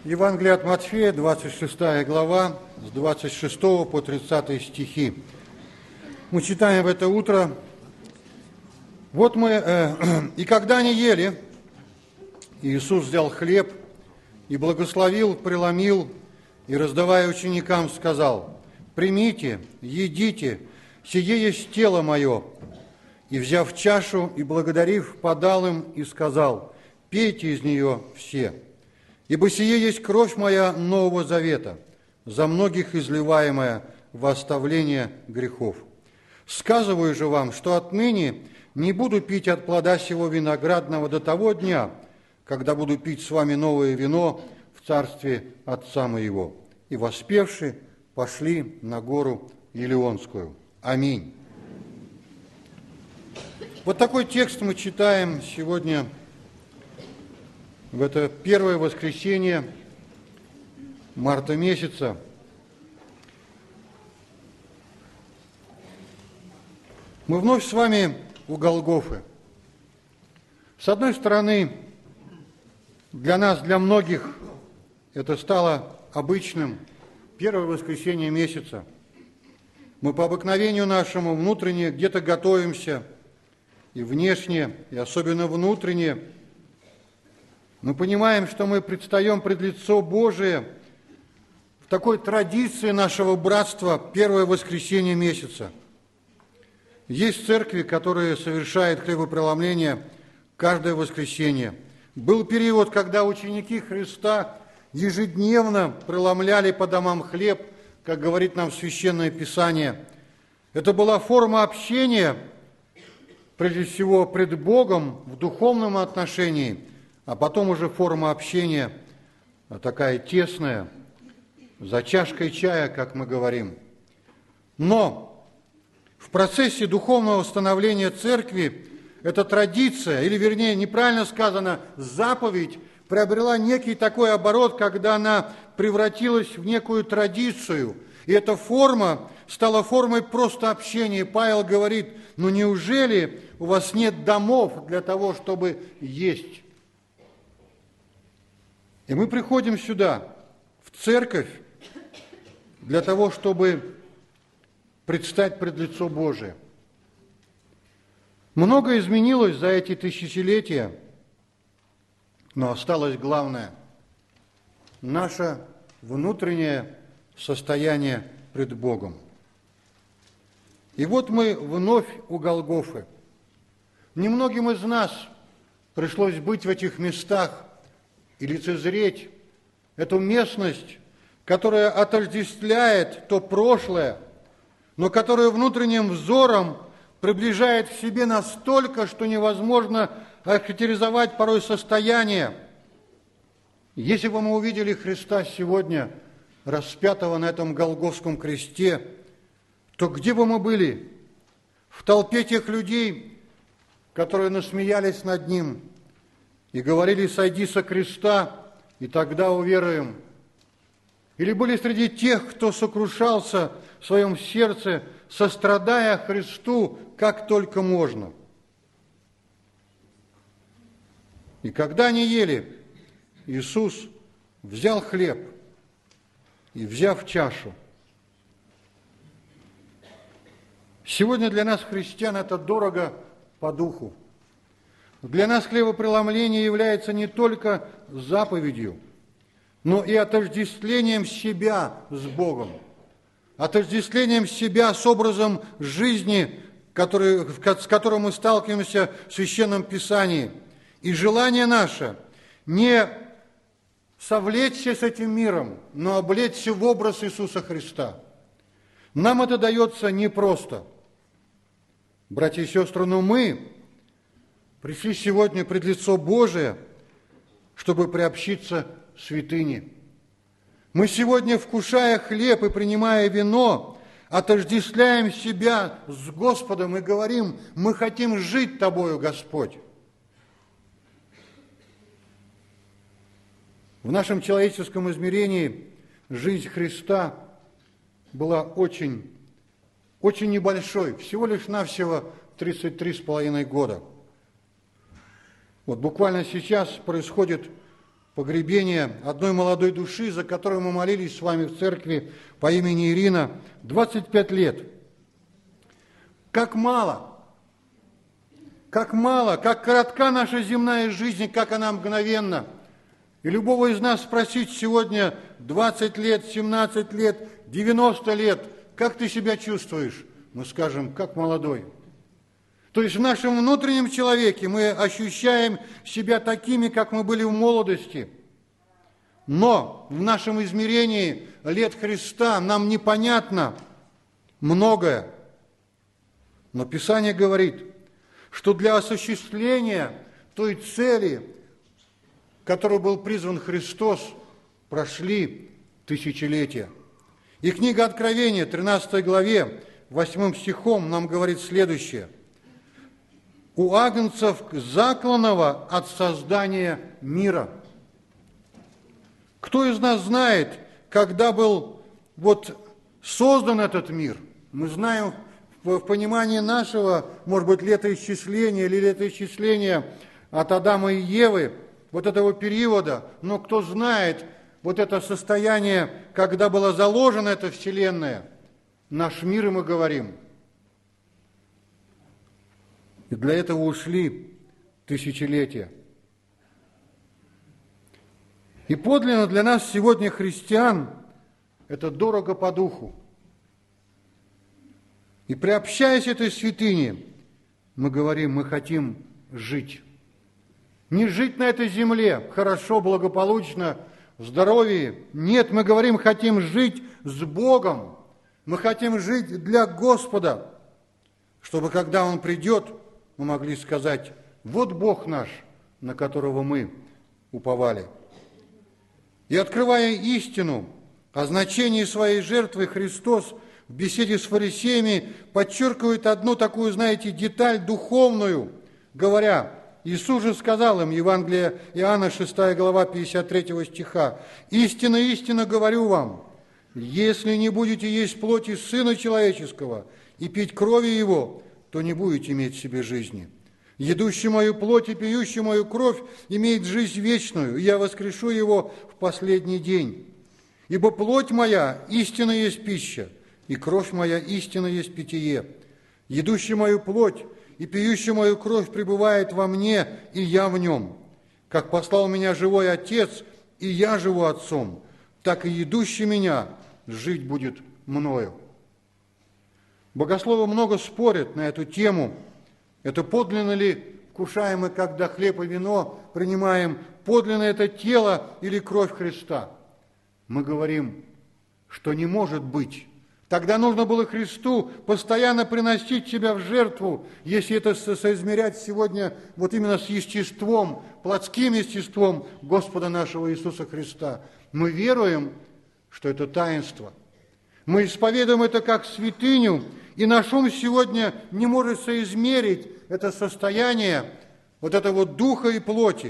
Евангелие от Матфея, 26 глава, с 26 по 30 стихи. Мы читаем в это утро. Вот мы, и когда они ели, Иисус взял хлеб и благословил, преломил, и, раздавая ученикам, сказал: «Примите, едите, сие есть тело мое». И, взяв чашу и благодарив, подал им и сказал: «Пейте из нее все, ибо сие есть кровь моя Нового Завета, за многих изливаемая во оставление грехов. Сказываю же вам, что отныне не буду пить от плода сего виноградного до того дня, когда буду пить с вами новое вино в царстве Отца моего». И, воспевши, пошли на гору Елеонскую. Аминь. Вот такой текст мы читаем сегодня, в это первое воскресенье марта месяца. Мы вновь с вами у Голгофы. С одной стороны, для нас, для многих, это стало обычным первое воскресенье месяца. Мы по обыкновению нашему внутренне где-то готовимся, и внешне, и особенно внутренне. Мы понимаем, что мы предстаем пред лицо Божие в такой традиции нашего братства первое воскресенье месяца. Есть церкви, которые совершают хлебопреломление каждое воскресенье. Был период, когда ученики Христа ежедневно преломляли по домам хлеб, как говорит нам Священное Писание. Это была форма общения, прежде всего, пред Богом в духовном отношении, а потом уже форма общения такая тесная, за чашкой чая, как мы говорим. Но в процессе духовного становления церкви эта традиция, или вернее, неправильно сказано, заповедь, приобрела некий такой оборот, когда она превратилась в некую традицию. И эта форма стала формой просто общения. Павел говорит: ну неужели у вас нет домов для того, чтобы есть? И мы приходим сюда, в церковь, для того, чтобы предстать пред лицо Божие. Многое изменилось за эти тысячелетия, но осталось главное – наше внутреннее состояние пред Богом. И вот мы вновь у Голгофы. Немногим из нас пришлось быть в этих местах и лицезреть эту местность, которая отождествляет то прошлое, но которая внутренним взором приближает к себе настолько, что невозможно охарактеризовать порой состояние. Если бы мы увидели Христа сегодня, распятого на этом Голгофском кресте, то где бы мы были? В толпе тех людей, которые насмеялись над Ним и говорили: «Сойди со креста, и тогда уверуем». Или были среди тех, кто сокрушался в своем сердце, сострадая Христу, как только можно. И когда они ели, Иисус взял хлеб и, взяв чашу. Сегодня для нас, христиан, это дорого по духу. Для нас хлебопреломление является не только заповедью, но и отождествлением себя с Богом, отождествлением себя с образом жизни, с которым мы сталкиваемся в Священном Писании. И желание наше не совлечься с этим миром, но облечься в образ Иисуса Христа. Нам это дается непросто. Братья и сестры, но мы пришли сегодня пред лицо Божие, чтобы приобщиться святыне. Мы сегодня, вкушая хлеб и принимая вино, отождествляем себя с Господом и говорим: мы хотим жить Тобою, Господь. В нашем человеческом измерении жизнь Христа была очень небольшой, всего лишь навсего 33,5 года. Вот буквально сейчас происходит погребения одной молодой души, за которую мы молились с вами в церкви по имени Ирина, 25 лет. Как мало, как коротка наша земная жизнь, как она мгновенна. И любого из нас спросить сегодня 20 лет, 17 лет, 90 лет, как ты себя чувствуешь? Мы скажем, как молодой. То есть в нашем внутреннем человеке мы ощущаем себя такими, как мы были в молодости. Но в нашем измерении лет Христа нам непонятно многое. Но Писание говорит, что для осуществления той цели, к которой был призван Христос, прошли тысячелетия. И книга Откровения, 13 главе, 8 стихом нам говорит следующее. У агнцев закланного от создания мира. Кто из нас знает, когда был создан этот мир? Мы знаем в понимании нашего, может быть, летоисчисления или летоисчисления от Адама и Евы, этого периода, но кто знает это состояние, когда была заложена эта вселенная, наш мир, и мы говорим. И для этого ушли тысячелетия. И подлинно для нас сегодня, христиан, это дорого по духу. И приобщаясь этой святыне, мы говорим, мы хотим жить. Не жить на этой земле хорошо, благополучно, в здоровье. Нет, мы говорим, хотим жить с Богом. Мы хотим жить для Господа, чтобы, когда Он придет, мы могли сказать, вот Бог наш, на которого мы уповали. И открывая истину о значении своей жертвы, Христос в беседе с фарисеями подчеркивает одну такую, деталь духовную, говоря, Иисус же сказал им, Евангелие Иоанна, 6 глава, 53 стиха, «Истинно, истинно говорю вам, если не будете есть плоти Сына Человеческого и пить крови Его, то не будете иметь в себе жизни. Едущий мою плоть и пьющий мою кровь имеет жизнь вечную, и я воскрешу его в последний день. Ибо плоть моя истинно есть пища, и кровь моя истинно есть питье. Едущий мою плоть и пьющий мою кровь пребывает во мне, и я в нем. Как послал меня живой Отец, и я живу Отцом, так и едущий меня жить будет мною». Богословы много спорят на эту тему. Это подлинно ли вкушаем мы, когда хлеб и вино принимаем, подлинно это тело или кровь Христа? Мы говорим, что не может быть. Тогда нужно было Христу постоянно приносить себя в жертву, если это соизмерять сегодня именно с естеством, плотским естеством Господа нашего Иисуса Христа. Мы веруем, что это таинство. Мы исповедуем это как святыню, и наш ум сегодня не может соизмерить это состояние этого духа и плоти,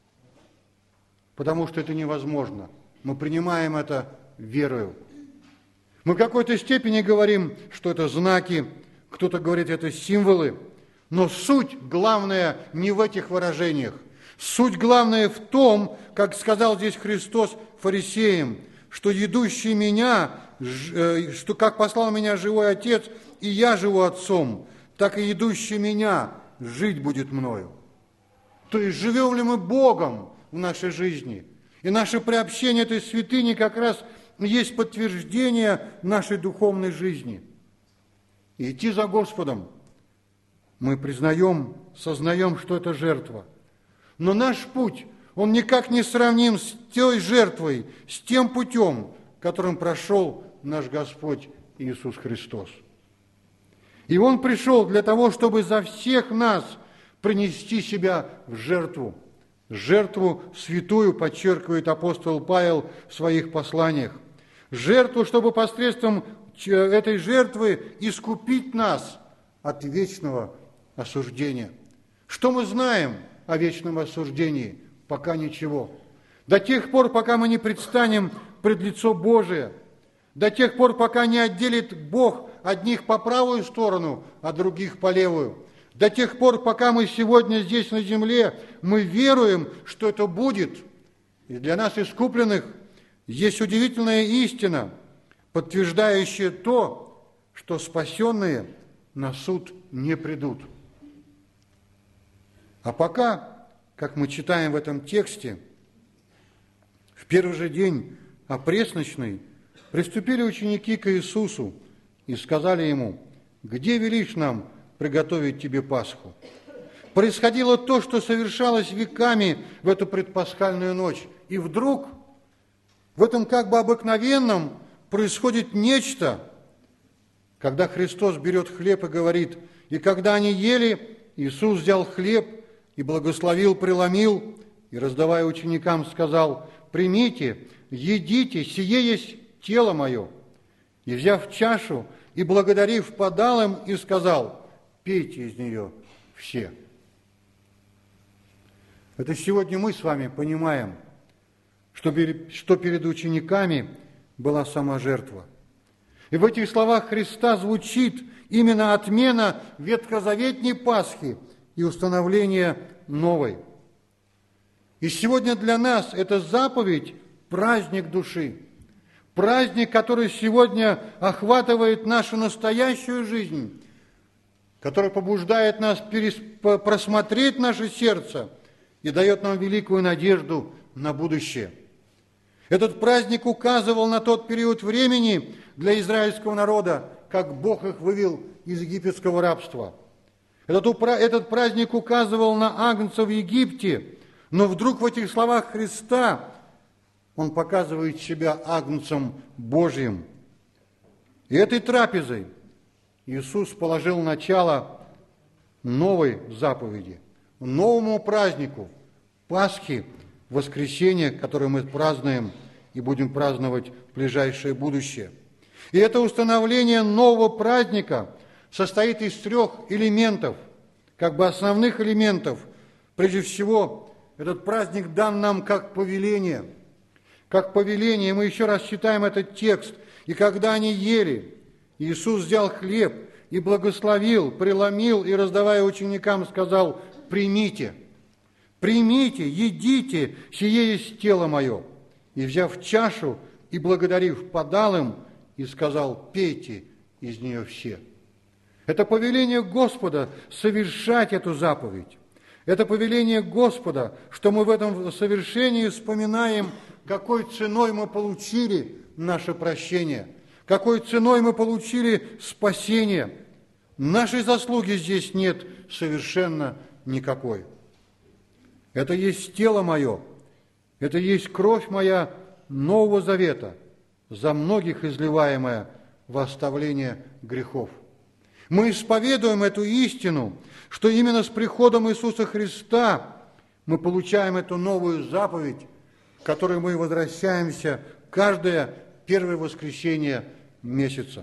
потому что это невозможно. Мы принимаем это верою. Мы в какой-то степени говорим, что это знаки, кто-то говорит, это символы, но суть главная не в этих выражениях. Суть главная в том, как сказал здесь Христос фарисеям, что едущий меня, что как послал меня живой Отец, и я живу Отцом, так и едущий меня жить будет мною. То есть живем ли мы Богом в нашей жизни? И наше приобщение этой святыни как раз есть подтверждение нашей духовной жизни. И идти за Господом мы признаем, сознаем, что это жертва. Но наш путь, он никак не сравним с той жертвой, с тем путем, которым прошел наш Господь Иисус Христос. И Он пришел для того, чтобы за всех нас принести себя в жертву. Жертву святую, подчеркивает апостол Павел в своих посланиях. Жертву, чтобы посредством этой жертвы искупить нас от вечного осуждения. Что мы знаем о вечном осуждении? Пока ничего. До тех пор, пока мы не предстанем пред лицо Божие, до тех пор, пока не отделит Бог одних по правую сторону, а других по левую, до тех пор, пока мы сегодня здесь на земле, мы веруем, что это будет, И для нас, искупленных, есть удивительная истина, подтверждающая то, что спасенные на суд не придут. А пока, как мы читаем в этом тексте, в первый же день опресночный приступили ученики к Иисусу и сказали Ему: «Где велишь нам приготовить Тебе Пасху?» Происходило то, что совершалось веками в эту предпасхальную ночь. И вдруг в этом как бы обыкновенном происходит нечто, когда Христос берет хлеб и говорит: «И когда они ели, Иисус взял хлеб и благословил, преломил, и, раздавая ученикам, сказал: примите, едите, сие есть тело мое. И, взяв чашу и благодарив, подал им и сказал: пейте из нее все». Это сегодня мы с вами понимаем, что перед учениками была сама жертва. И в этих словах Христа звучит именно отмена ветхозаветней Пасхи и установление новой. И сегодня для нас эта заповедь – праздник души. Праздник, который сегодня охватывает нашу настоящую жизнь, который побуждает нас просмотреть наше сердце и дает нам великую надежду на будущее. Этот праздник указывал на тот период времени для израильского народа, как Бог их вывел из египетского рабства. Этот праздник указывал на агнца в Египте, но вдруг в этих словах Христа Он показывает себя агнцем Божьим. И этой трапезой Иисус положил начало новой заповеди, новому празднику Пасхи, воскресения, которое мы празднуем и будем праздновать в ближайшее будущее. И это установление нового праздника состоит из 3 элементов, как бы основных элементов. Прежде всего, этот праздник дан нам как повеление. Как повеление, мы еще раз читаем этот текст. «И когда они ели, Иисус взял хлеб и благословил, преломил и, раздавая ученикам, сказал: примите, примите, едите, сие есть тело мое. И, взяв чашу и благодарив, подал им и сказал: пейте из нее все». Это повеление Господа совершать эту заповедь. Это повеление Господа, что мы в этом совершении вспоминаем, какой ценой мы получили наше прощение, какой ценой мы получили спасение. Нашей заслуги здесь нет совершенно никакой. Это есть тело мое, это есть кровь моя Нового Завета, за многих изливаемая во оставление грехов. Мы исповедуем эту истину, что именно с приходом Иисуса Христа мы получаем эту новую заповедь, к которой мы возвращаемся каждое первое воскресенье месяца.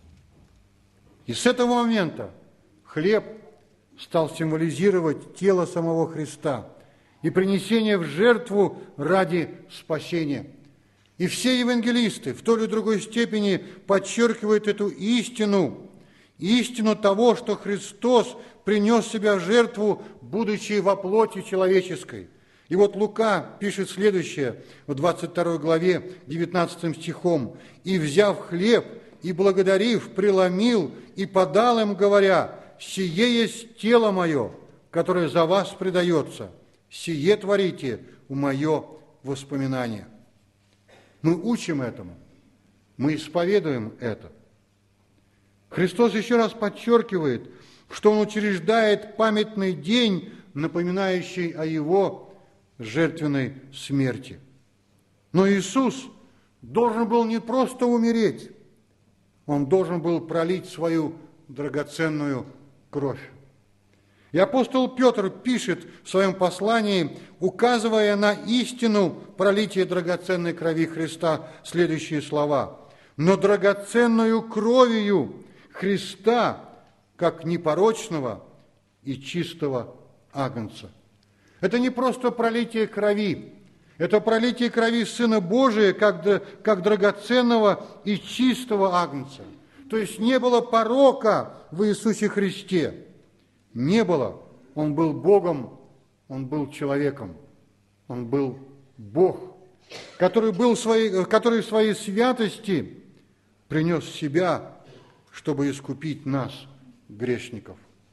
И с этого момента хлеб стал символизировать тело самого Христа и принесение в жертву ради спасения. И все евангелисты в той или другой степени подчеркивают эту истину того, что Христос принес себя в жертву, будучи во плоти человеческой. И вот Лука пишет следующее в 22 главе, 19 стихом. «И, взяв хлеб, и благодарив, преломил, и подал им, говоря: сие есть тело мое, которое за вас предается. Сие творите в мое воспоминание». Мы учим этому, мы исповедуем это. Христос еще раз подчеркивает, что Он учреждает памятный день, напоминающий о Его жертвенной смерти. Но Иисус должен был не просто умереть, Он должен был пролить свою драгоценную кровь. И апостол Петр пишет в своем послании, указывая на истину пролития драгоценной крови Христа, следующие слова: «Но драгоценную кровью Христа, как непорочного и чистого агнца». Это не просто пролитие крови, это пролитие крови Сына Божия, как драгоценного и чистого агнца. То есть не было порока в Иисусе Христе. Не было. Он был Богом, Он был человеком, Он был Бог, который в своей святости принес себя, чтобы искупить нас, грешников.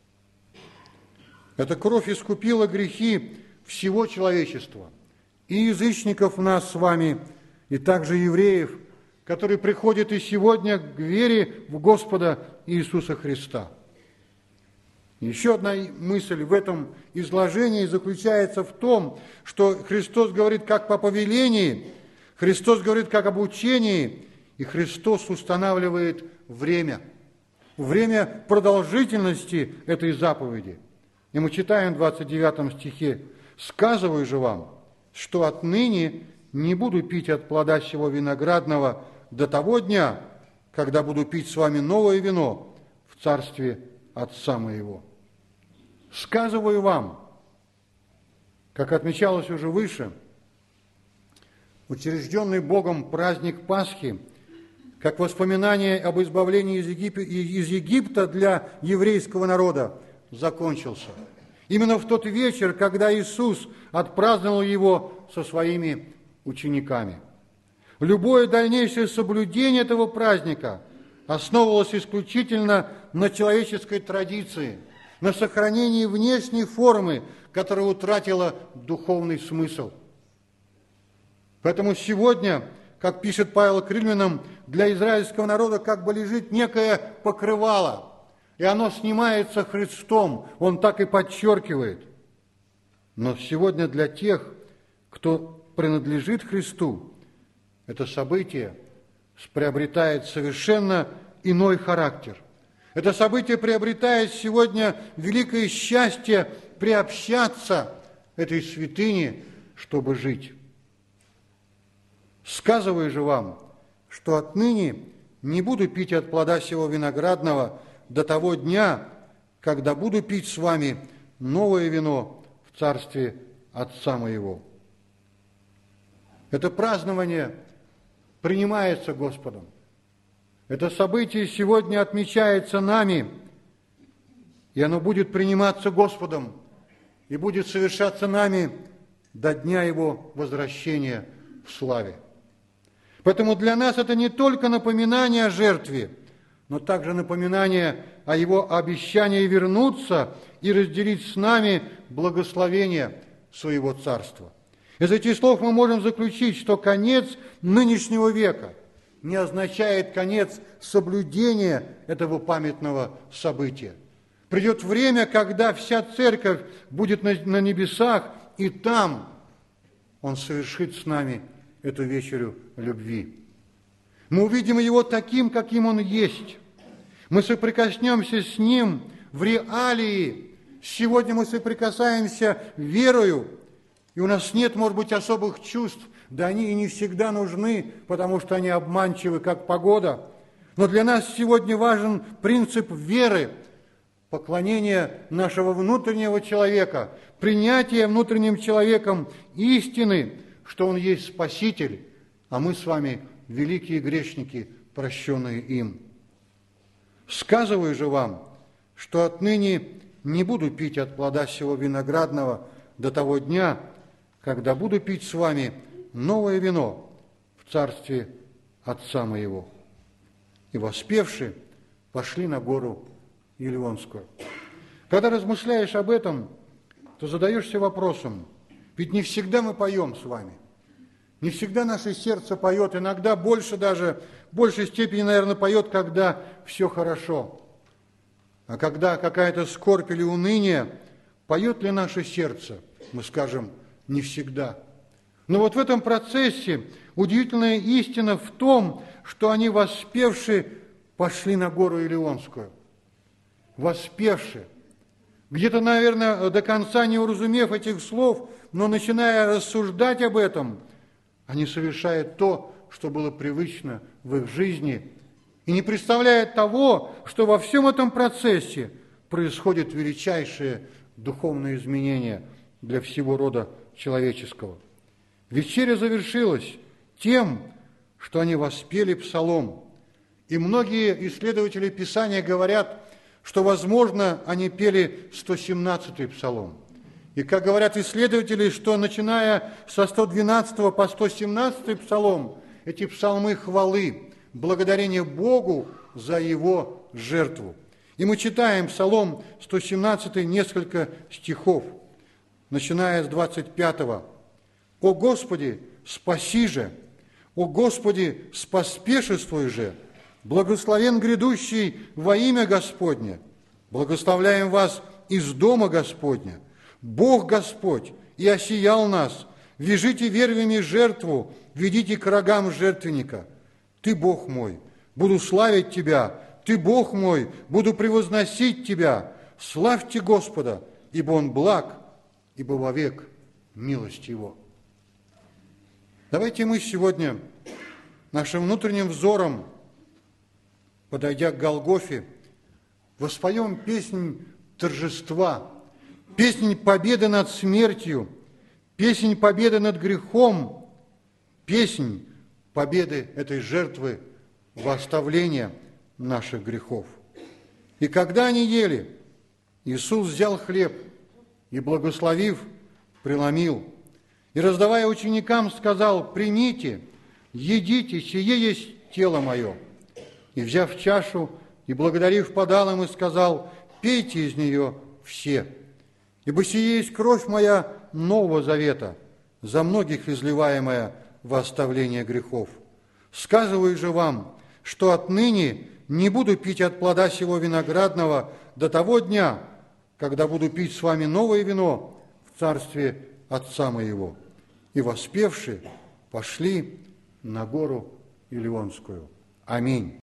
Эта кровь искупила грехи всего человечества, и язычников нас с вами, и также евреев, которые приходят и сегодня к вере в Господа Иисуса Христа. Еще одна мысль в этом изложении заключается в том, что Христос говорит как по повелении, Христос говорит как об учении, и Христос устанавливает время продолжительности этой заповеди. И мы читаем в 29 стихе: «Сказываю же вам, что отныне не буду пить от плода сего виноградного до того дня, когда буду пить с вами новое вино в царстве Отца моего». Сказываю вам, как отмечалось уже выше, учрежденный Богом праздник Пасхи, как воспоминание об избавлении из Египта для еврейского народа, закончился. Именно в тот вечер, когда Иисус отпраздновал его со своими учениками. Любое дальнейшее соблюдение этого праздника основывалось исключительно на человеческой традиции, на сохранении внешней формы, которая утратила духовный смысл. Поэтому сегодня, как пишет Павел к римлянам, для израильского народа как бы лежит некое покрывало, и оно снимается Христом, он так и подчеркивает. Но сегодня для тех, кто принадлежит Христу, это событие приобретает совершенно иной характер. Это событие приобретает сегодня великое счастье приобщаться этой святыне, чтобы жить. Сказываю же вам, что отныне не буду пить от плода сего виноградного до того дня, когда буду пить с вами новое вино в царстве Отца моего. Это празднование принимается Господом. Это событие сегодня отмечается нами, и оно будет приниматься Господом и будет совершаться нами до дня Его возвращения в славе. Поэтому для нас это не только напоминание о жертве, но также напоминание о Его обещании вернуться и разделить с нами благословение Своего Царства. Из этих слов мы можем заключить, что конец нынешнего века не означает конец соблюдения этого памятного события. Придет время, когда вся церковь будет на небесах, и там Он совершит с нами эту вечерю любви. Мы увидим Его таким, каким Он есть. Мы соприкоснемся с Ним в реалии. Сегодня мы соприкасаемся верою, и у нас нет, может быть, особых чувств, да они и не всегда нужны, потому что они обманчивы, как погода. Но для нас сегодня важен принцип веры, поклонение нашего внутреннего человека, принятие внутренним человеком истины, что Он есть Спаситель, а мы с вами великие грешники, прощенные им. Сказываю же вам, что отныне не буду пить от плода сего виноградного до того дня, когда буду пить с вами новое вино в царстве Отца моего. И воспевши, пошли на гору Елеонскую. Когда размышляешь об этом, то задаешься вопросом, ведь не всегда мы поем с вами, не всегда наше сердце поет, иногда больше даже, в большей степени, наверное, поет, когда все хорошо. А когда какая-то скорбь или уныние, поет ли наше сердце? Мы скажем, не всегда. Но вот в этом процессе удивительная истина в том, что они, воспевши, пошли на гору Елеонскую. Воспевши. Где-то, наверное, до конца не уразумев этих слов, но начиная рассуждать об этом, они совершают то, что было привычно в их жизни, и не представляют того, что во всем этом процессе происходит величайшее духовное изменение для всего рода человеческого. Вечеря завершилась тем, что они воспели псалом. И многие исследователи Писания говорят, что, возможно, они пели 117-й псалом. И, как говорят исследователи, что начиная со 112 по 117 псалом, эти псалмы хвалы, благодарения Богу за Его жертву. И мы читаем Псалом 117 несколько стихов, начиная с 25-го. «О Господи, спаси же! О Господи, споспешествуй же! Благословен грядущий во имя Господне! Благословляем вас из дома Господня! Бог Господь, и осиял нас! Вяжите вервями жертву, ведите к рогам жертвенника! Ты, Бог мой, буду славить Тебя! Ты, Бог мой, буду превозносить Тебя! Славьте Господа, ибо Он благ, ибо вовек милость Его». Давайте мы сегодня нашим внутренним взором, подойдя к Голгофе, воспоем песнь торжества, песнь победы над смертью, песнь победы над грехом, песнь победы этой жертвы во оставление наших грехов. И когда они ели, Иисус взял хлеб и, благословив, преломил, и, раздавая ученикам, сказал: «Примите, едите, сие есть тело мое». И, взяв чашу, и, благодарив, подал им и сказал: «Пейте из нее все, ибо сие есть кровь моя Нового Завета, за многих изливаемая во оставление грехов. Сказываю же вам, что отныне не буду пить от плода сего виноградного до того дня, когда буду пить с вами новое вино в царстве Отца моего». И, воспевши, пошли на гору Илионскую. Аминь.